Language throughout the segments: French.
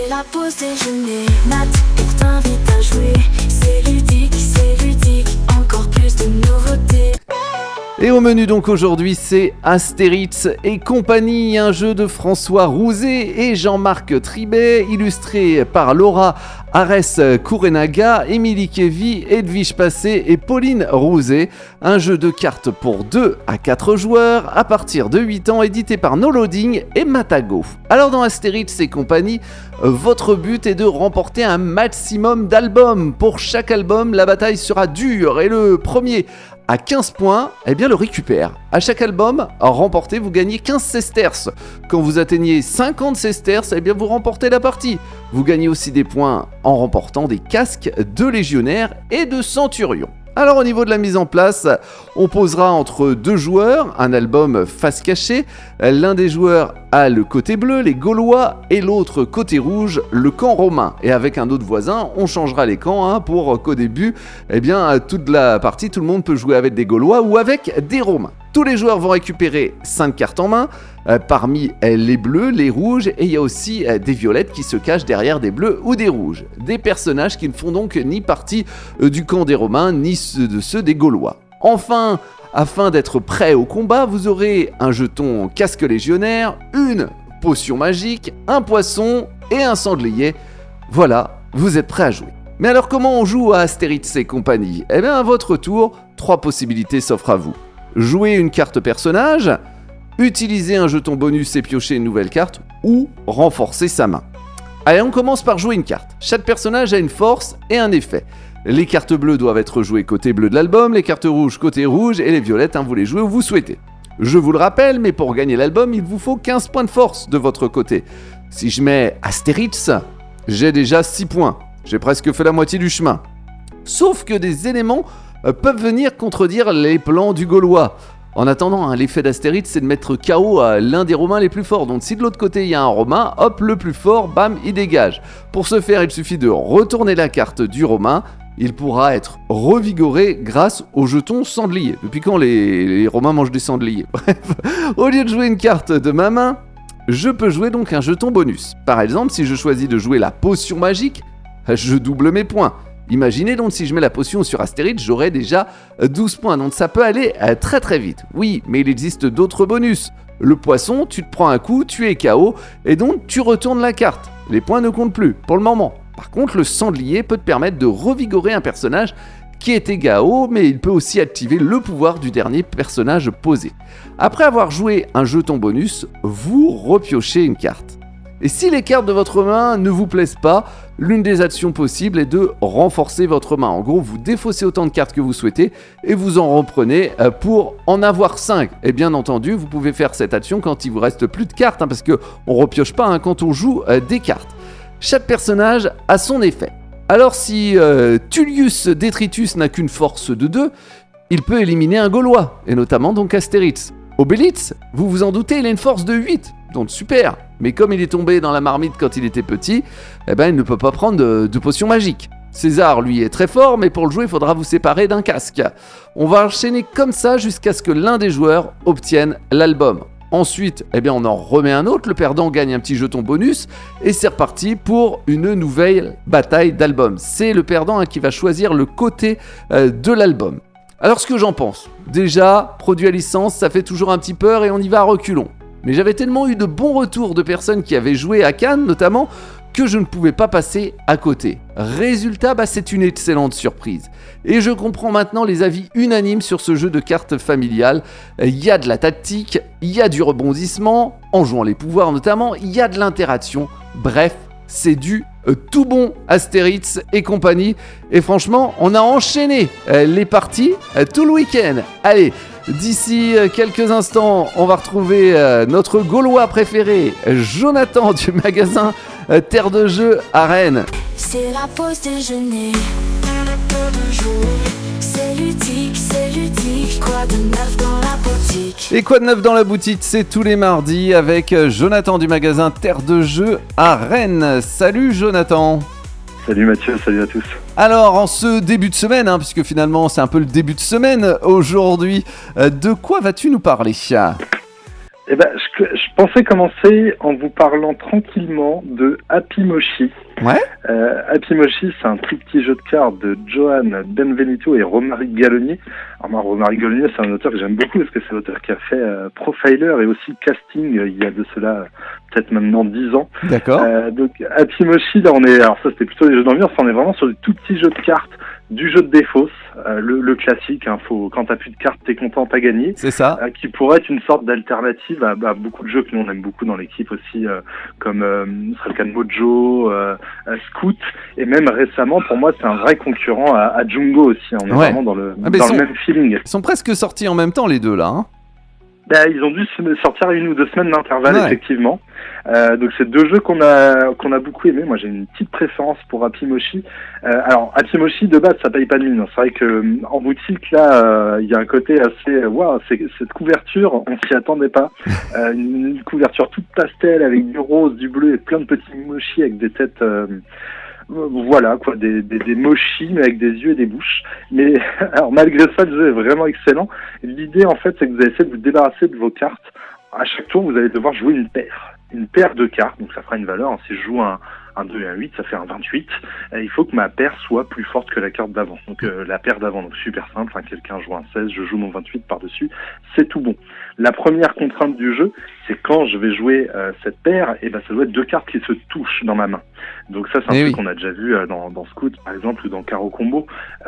la pause déjeuner. Nat pour t'invite à jouer. C'est ludique, encore plus de nouveautés. Et au menu donc aujourd'hui, c'est Astérix et compagnie, un jeu de François Rouzet et Jean-Marc Tribet, illustré par Laura Arès-Kourenaga, Émilie Kévy, Edwige Passé et Pauline Rouzet. Un jeu de cartes pour 2 à 4 joueurs à partir de 8 ans, édité par No Loading et Matago. Alors dans Astérix et compagnie, votre but est de remporter un maximum d'albums. Pour chaque album, la bataille sera dure et le premier à 15 points, eh bien le récupère. À chaque album remporté, vous gagnez 15 sesterces. Quand vous atteignez 50 sesterces, eh bien vous remportez la partie. Vous gagnez aussi des points en remportant des casques de légionnaires et de centurions. Alors au niveau de la mise en place, on posera entre 2 joueurs un album face cachée. L'un des joueurs a le côté bleu, les Gaulois, et l'autre côté rouge, le camp romain. Et avec un autre voisin, on changera les camps pour qu'au début, eh bien, toute la partie, tout le monde peut jouer avec des Gaulois ou avec des Romains. Tous les joueurs vont récupérer 5 cartes en main, parmi les bleus, les rouges, et il y a aussi des violettes qui se cachent derrière des bleus ou des rouges. Des personnages qui ne font donc ni partie du camp des Romains, ni de ceux des Gaulois. Enfin, afin d'être prêt au combat, vous aurez un jeton casque légionnaire, une potion magique, un poisson et un sanglier. Voilà, vous êtes prêts à jouer. Mais alors comment on joue à Astérix et compagnie ? Eh bien à votre tour, 3 possibilités s'offrent à vous. Jouer une carte personnage, utiliser un jeton bonus et piocher une nouvelle carte, ou renforcer sa main. Allez, on commence par jouer une carte. Chaque personnage a une force et un effet. Les cartes bleues doivent être jouées côté bleu de l'album, les cartes rouges côté rouge, et les violettes, vous les jouez où vous souhaitez. Je vous le rappelle, mais pour gagner l'album, il vous faut 15 points de force de votre côté. Si je mets Astérix, j'ai déjà 6 points. J'ai presque fait la moitié du chemin. Sauf que des éléments peuvent venir contredire les plans du Gaulois. En attendant, l'effet d'Astérix, c'est de mettre KO à l'un des Romains les plus forts. Donc si de l'autre côté il y a un Romain, hop, le plus fort, bam, il dégage. Pour ce faire, il suffit de retourner la carte du Romain. Il pourra être revigoré grâce au jeton sanglier. Depuis quand les Romains mangent des sangliers ? Bref, au lieu de jouer une carte de ma main, je peux jouer donc un jeton bonus. Par exemple, si je choisis de jouer la potion magique, je double mes points. Imaginez donc si je mets la potion sur Astérix, j'aurai déjà 12 points, donc ça peut aller très très vite. Oui, mais il existe d'autres bonus. Le poisson, tu te prends un coup, tu es KO, et donc tu retournes la carte. Les points ne comptent plus, pour le moment. Par contre, le sanglier peut te permettre de revigorer un personnage qui était KO, mais il peut aussi activer le pouvoir du dernier personnage posé. Après avoir joué un jeton bonus, vous repiochez une carte. Et si les cartes de votre main ne vous plaisent pas, l'une des actions possibles est de renforcer votre main. En gros, vous défaussez autant de cartes que vous souhaitez et vous en reprenez pour en avoir 5. Et bien entendu, vous pouvez faire cette action quand il vous reste plus de cartes, parce qu'on ne repioche pas quand on joue des cartes. Chaque personnage a son effet. Alors si Tullius Detritus n'a qu'une force de 2, il peut éliminer un Gaulois, et notamment donc Astérix. Obélix, vous vous en doutez, il a une force de 8, donc super. Mais comme il est tombé dans la marmite quand il était petit, eh ben il ne peut pas prendre de potion magique. César, lui, est très fort, mais pour le jouer, il faudra vous séparer d'un casque. On va enchaîner comme ça jusqu'à ce que l'un des joueurs obtienne l'album. Ensuite, eh bien, on en remet un autre, le perdant gagne un petit jeton bonus, et c'est reparti pour une nouvelle bataille d'albums. C'est le perdant qui va choisir le côté de l'album. Alors ce que j'en pense, déjà, produit à licence, ça fait toujours un petit peur et on y va à reculons. Mais j'avais tellement eu de bons retours de personnes qui avaient joué à Cannes notamment, que je ne pouvais pas passer à côté. Résultat, c'est une excellente surprise. Et je comprends maintenant les avis unanimes sur ce jeu de cartes familiales. Il y a de la tactique, il y a du rebondissement, en jouant les pouvoirs notamment, il y a de l'interaction. Bref, c'est du tout bon Astérix et compagnie. Et franchement, on a enchaîné les parties tout le week-end. Allez, d'ici quelques instants, on va retrouver notre Gaulois préféré, Jonathan du magasin Terre de Jeux à Rennes. C'est la pause déjeuner. C'est ludique, quoi de neuf dans la boutique. Et quoi de neuf dans la boutique, c'est tous les mardis avec Jonathan du magasin Terre de Jeux à Rennes. Salut Jonathan. Salut Mathieu, salut à tous. Alors en ce début de semaine, puisque finalement c'est un peu le début de semaine aujourd'hui, de quoi vas-tu nous parler ? Eh ben, je pensais commencer en vous parlant tranquillement de Happy Moshi. Ouais. Happy Moshi, c'est un tout petit jeu de cartes de Johan Benvenuto et Romaric Galloni. Alors moi, Romaric Galloni, c'est un auteur que j'aime beaucoup parce que c'est l'auteur qui a fait Profiler et aussi Casting il y a de cela peut-être maintenant 10 ans. D'accord. Donc Happy Moshi, là on est, alors ça c'était plutôt des jeux d'ambiance, on est vraiment sur des tout petits jeux de cartes, du jeu de défausse, le classique, hein, quand t'as plus de cartes, t'es content, t'as gagné. C'est ça. Qui pourrait être une sorte d'alternative à beaucoup de jeux que nous on aime beaucoup dans l'équipe aussi, comme ce serait le cas de Mojo, Scoot, et même récemment pour moi c'est un vrai concurrent à Jungo aussi, hein. On est vraiment dans le même feeling. Ils sont presque sortis en même temps les deux là. Hein. Ils ont dû sortir à 1 ou 2 semaines d'intervalle, effectivement. Donc c'est 2 jeux qu'on a beaucoup aimé. Moi j'ai une petite préférence pour Happy Moshi. Alors Happy Moshi de base ça paye pas de mine. C'est vrai que en boutique là il y a un côté assez cette couverture on s'y attendait pas. Une couverture toute pastel avec du rose, du bleu et plein de petits mochi avec des têtes. Voilà quoi, des mochis mais avec des yeux et des bouches. Mais alors malgré ça, le jeu est vraiment excellent. L'idée en fait, c'est que vous allez essayer de vous débarrasser de vos cartes. À chaque tour, vous allez devoir jouer une paire de cartes. Donc ça fera une valeur. Si je joue un 2 et un 8, ça fait un 28. Et il faut que ma paire soit plus forte que la carte d'avant. Donc la paire d'avant, donc super simple. Hein, quelqu'un joue un 16, je joue mon 28 par-dessus. C'est tout bon. La première contrainte du jeu, c'est quand je vais jouer cette paire, et ça doit être 2 cartes qui se touchent dans ma main. Donc ça, c'est un truc qu'on a déjà vu dans Scoot, par exemple, ou dans Caro Combo.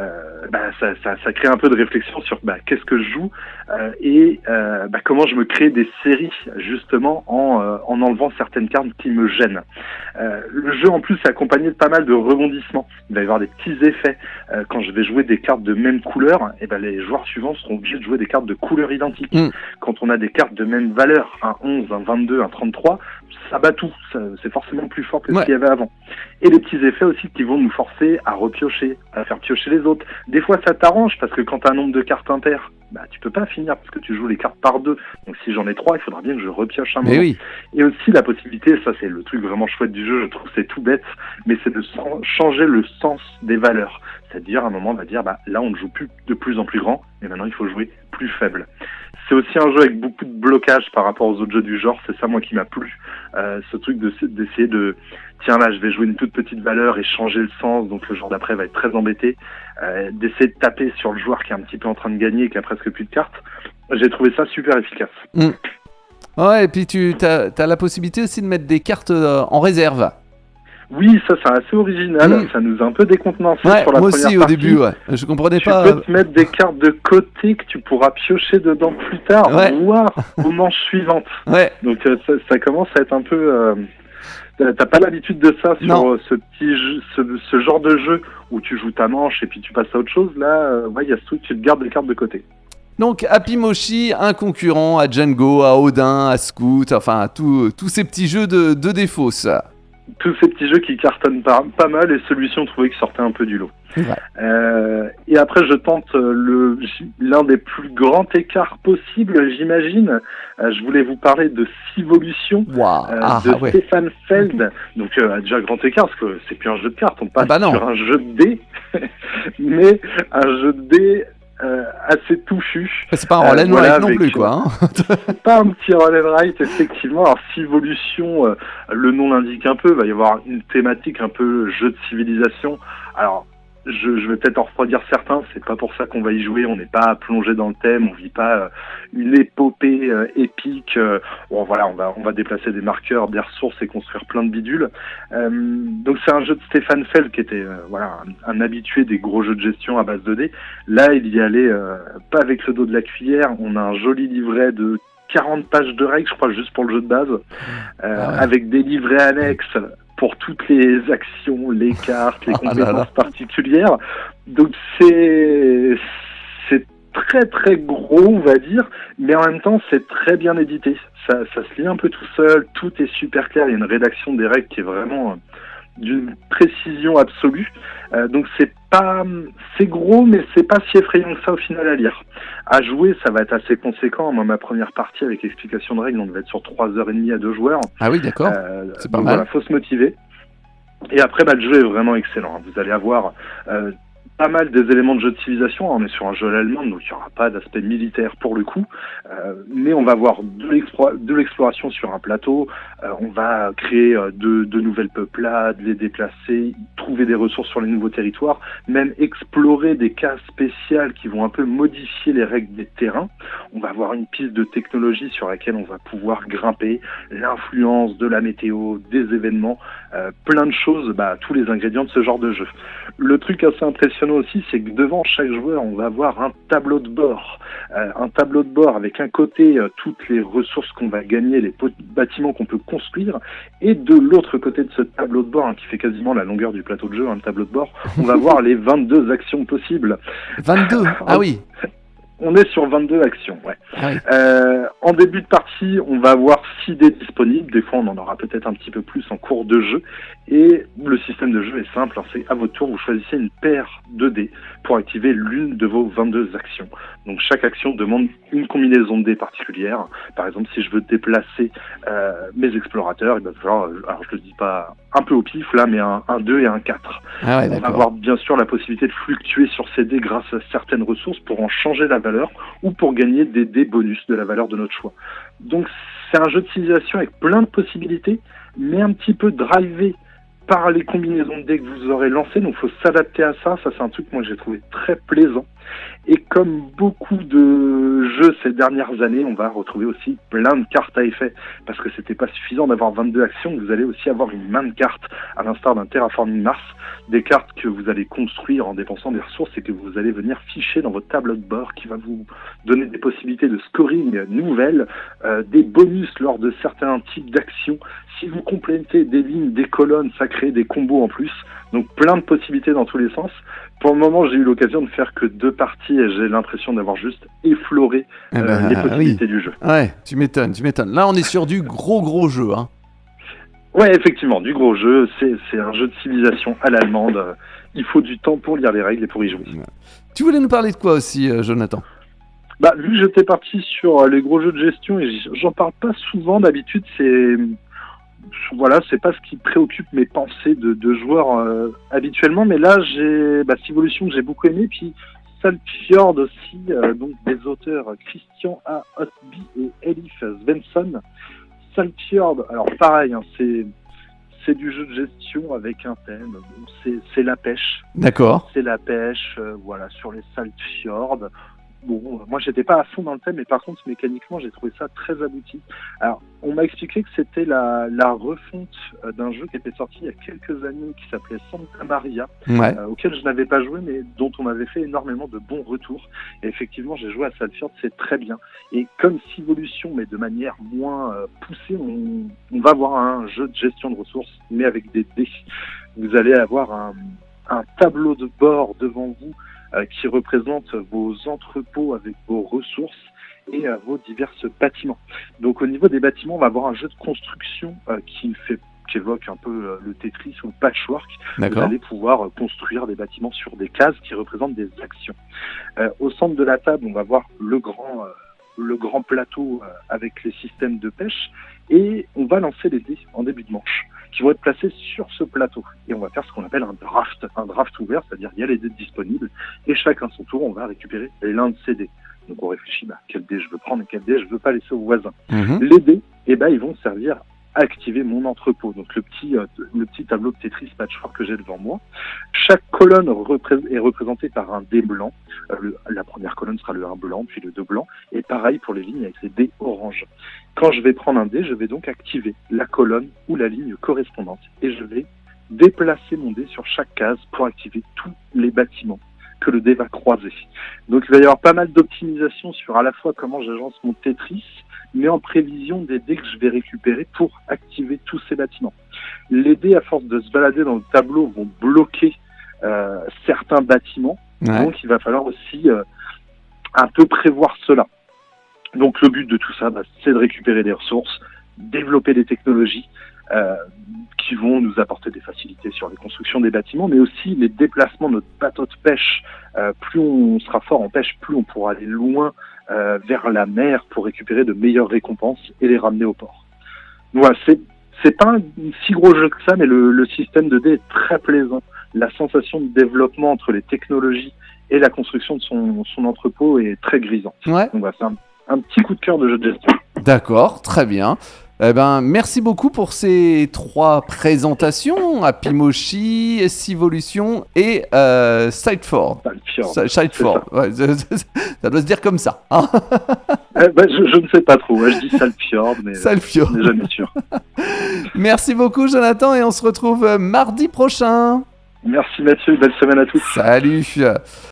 Ça crée un peu de réflexion sur qu'est-ce que je joue et comment je me crée des séries, justement, en enlevant certaines cartes qui me gênent. Le jeu, en plus, est accompagné de pas mal de rebondissements. Il va y avoir des petits effets. Quand je vais jouer des cartes de même couleur, les joueurs suivants seront obligés de jouer des cartes de couleur identique. Quand on a des cartes de même valeur, un 11, un 22, un 33, ça bat tout. C'est forcément plus fort que ce qu'il y avait avant. Et les petits effets aussi qui vont nous forcer à repiocher, à faire piocher les autres. Des fois, ça t'arrange parce que quand tu as un nombre de cartes impair, tu peux pas finir parce que tu joues les cartes par 2. Donc si j'en ai 3, il faudra bien que je repioche un moment. Oui. Et aussi la possibilité, ça c'est le truc vraiment chouette du jeu, je trouve que c'est tout bête, mais c'est de changer le sens des valeurs. C'est-à-dire à un moment on va dire là on ne joue plus de plus en plus grand, mais maintenant il faut jouer plus faible. C'est aussi un jeu avec beaucoup de blocage par rapport aux autres jeux du genre, c'est ça moi qui m'a plu. Ce truc d'essayer de tiens là je vais jouer une toute petite valeur et changer le sens, donc le joueur d'après va être très embêté, d'essayer de taper sur le joueur qui est un petit peu en train de gagner et qui a presque plus de cartes. J'ai trouvé ça super efficace. Ouais, et puis tu as la possibilité aussi de mettre des cartes en réserve. Oui, ça c'est assez original, ça nous a un peu décontenancé sur la première partie. Moi aussi au début, je comprenais pas. Tu peux te mettre des cartes de côté que tu pourras piocher dedans plus tard, voire aux manches suivantes. Donc ça commence à être un peu... T'as pas l'habitude de ça sur ce genre de jeu où tu joues ta manche et puis tu passes à autre chose. Là, il y a ce truc, tu te gardes des cartes de côté. Donc Happy Moshi, un concurrent à Django, à Odin, à Scoot, enfin à tous ces petits jeux de défausse. Tous ces petits jeux qui cartonnent pas mal et celui-ci on trouvait qu'il sortait un peu du lot. Et après je tente l'un des plus grands écarts possibles, j'imagine. Je voulais vous parler de Civolution de Stéphane Feld. Donc déjà grand écart parce que c'est plus un jeu de cartes, on passe sur un jeu de dés, mais un jeu de dés assez touffu. C'est pas un roll and write non plus, quoi. C'est pas un petit roll and write, effectivement. Alors, Civolution, le nom l'indique un peu, il va y avoir une thématique un peu jeu de civilisation. Alors, je vais peut-être en refroidir certains, c'est pas pour ça qu'on va y jouer, on n'est pas plongé dans le thème, on vit pas une épopée épique. On va déplacer des marqueurs, des ressources et construire plein de bidules. Donc c'est un jeu de Stéphane Feld qui était un habitué des gros jeux de gestion à base de dés. Là, il y allait pas avec le dos de la cuillère. On a un joli livret de 40 pages de règles, je crois, juste pour le jeu de base, avec des livrets annexes pour toutes les actions, les cartes, les compétences particulières. Donc c'est très très gros, on va dire, mais en même temps c'est très bien édité. Ça se lit un peu tout seul, tout est super clair, il y a une rédaction des règles qui est vraiment d'une précision absolue. Donc c'est gros, mais c'est pas si effrayant que ça au final à lire. À jouer, ça va être assez conséquent. Moi, ma première partie avec explication de règles, on devait être sur 3h30 à 2 joueurs. Ah oui, d'accord. C'est pas mal. Voilà, faut se motiver. Et après, le jeu est vraiment excellent. Vous allez avoir pas mal des éléments de jeu de civilisation. On est sur un jeu à l'allemande, donc il n'y aura pas d'aspect militaire pour le coup. Mais on va avoir de l'exploration sur un plateau. On va créer de nouvelles peuplades, les déplacer, trouver des ressources sur les nouveaux territoires, même explorer des cases spéciales qui vont un peu modifier les règles des terrains. On va avoir une piste de technologie sur laquelle on va pouvoir grimper, l'influence de la météo, des événements, plein de choses, tous les ingrédients de ce genre de jeu. Le truc assez impressionnant aussi, c'est que devant chaque joueur, on va avoir un tableau de bord. Un tableau de bord avec un côté toutes les ressources qu'on va gagner, les bâtiments qu'on peut construire, et de l'autre côté de ce tableau de bord, qui fait quasiment la longueur du plateau de jeu, le tableau de bord, on va voir les 22 actions possibles. 22 ? Ah oui. On est sur 22 actions, ouais. Ah oui. En début de partie, on va avoir 6 dés disponibles. Des fois, on en aura peut-être un petit peu plus en cours de jeu. Et le système de jeu est simple. C'est à votre tour, vous choisissez une paire de dés pour activer l'une de vos 22 actions. Donc, chaque action demande une combinaison de dés particulière. Par exemple, si je veux déplacer mes explorateurs, il va falloir, alors je le dis pas un peu au pif là, mais un 2 et un 4. Ah ouais, on va avoir bien sûr la possibilité de fluctuer sur ces dés grâce à certaines ressources pour en changer la valeur ou pour gagner des dés bonus de la valeur de notre choix. Donc c'est un jeu de civilisation avec plein de possibilités, mais un petit peu drivé par les combinaisons de dés que vous aurez lancées. Donc il faut s'adapter à ça. Ça, c'est un truc moi que j'ai trouvé très plaisant. Et comme beaucoup de jeux ces dernières années, on va retrouver aussi plein de cartes à effet. Parce que c'était pas suffisant d'avoir 22 actions, vous allez aussi avoir une main de cartes, à l'instar d'un Terraforming Mars. Des cartes que vous allez construire en dépensant des ressources et que vous allez venir ficher dans votre tableau de bord, qui va vous donner des possibilités de scoring nouvelles, des bonus lors de certains types d'actions. Si vous complétez des lignes, des colonnes, ça crée des combos en plus. Donc plein de possibilités dans tous les sens. Pour le moment, j'ai eu l'occasion de faire que 2 parties et j'ai l'impression d'avoir juste effleuré les possibilités du jeu. Ouais, tu m'étonnes. Là, on est sur du gros jeu, hein. Ouais, effectivement, du gros jeu. C'est un jeu de civilisation à l'allemande. Il faut du temps pour lire les règles et pour y jouer. Tu voulais nous parler de quoi aussi, Jonathan ? Vu que j'étais parti sur les gros jeux de gestion et j'en parle pas souvent d'habitude, c'est pas ce qui préoccupe mes pensées de joueurs habituellement, mais là j'ai Civolution que j'ai beaucoup aimé, puis Saltfjord aussi, donc des auteurs Christian A. Hotby et Elif Svensson. Saltfjord, alors pareil, c'est du jeu de gestion avec un thème. C'est la pêche. D'accord. C'est la pêche, sur les Saltfjords. Bon, moi j'étais pas à fond dans le thème, mais par contre mécaniquement j'ai trouvé ça très abouti. Alors on m'a expliqué que c'était la refonte d'un jeu qui était sorti il y a quelques années qui s'appelait Santa Maria, auquel je n'avais pas joué mais dont on avait fait énormément de bons retours. Et effectivement j'ai joué à Saltfjord, c'est très bien. Et comme Civolution mais de manière moins poussée, on va avoir un jeu de gestion de ressources mais avec des dés. Vous allez avoir un tableau de bord devant vous qui représente vos entrepôts avec vos ressources et vos divers bâtiments. Donc au niveau des bâtiments, on va avoir un jeu de construction qui évoque un peu le Tetris ou le patchwork. D'accord. Vous allez pouvoir construire des bâtiments sur des cases qui représentent des actions. Au centre de la table, on va voir le grand plateau avec les systèmes de pêche et on va lancer les dés en début de manche qui vont être placés sur ce plateau. Et on va faire ce qu'on appelle un draft ouvert, c'est-à-dire il y a les dés disponibles, et chacun son tour, on va récupérer l'un de ces dés. Donc on réfléchit, quel dé je veux prendre et quel dé je veux pas laisser au voisin. Les dés, ils vont servir à activer mon entrepôt, donc le petit tableau de Tetris patchwork que j'ai devant moi. Chaque colonne est représentée par un dé blanc. La première colonne sera le 1 blanc, puis le 2 blanc, et pareil pour les lignes avec les dés orange. Quand je vais prendre un dé, je vais donc activer la colonne ou la ligne correspondante, et je vais déplacer mon dé sur chaque case pour activer tous les bâtiments que le dé va croiser. Donc il va y avoir pas mal d'optimisation sur à la fois comment j'agence mon Tetris, mais en prévision des dés que je vais récupérer pour activer tous ces bâtiments. Les dés, à force de se balader dans le tableau, vont bloquer certains bâtiments, donc il va falloir aussi un peu prévoir cela. Donc le but de tout ça, c'est de récupérer des ressources, développer des technologies qui vont nous apporter des facilités sur les constructions des bâtiments, mais aussi les déplacements de notre bateau de pêche. Plus on sera fort en pêche, plus on pourra aller loin vers la mer pour récupérer de meilleures récompenses et les ramener au port. Voilà, c'est pas un si gros jeu que ça, mais le système de dés est très plaisant. la sensation de développement entre les technologies et la construction de son entrepôt est très grisante. Ouais. Donc voilà, c'est un petit coup de cœur de jeu de gestion. D'accord, très bien. Eh ben, merci beaucoup pour ces 3 présentations, Apimoshi, Sivolution et Sideford. Sideford, ouais, ça doit se dire comme ça. Hein. Je ne sais pas trop, je dis Salfjord, mais Salfjord. Je n'ai jamais sûr. Merci beaucoup Jonathan et on se retrouve mardi prochain. Merci Mathieu, belle semaine à tous. Salut.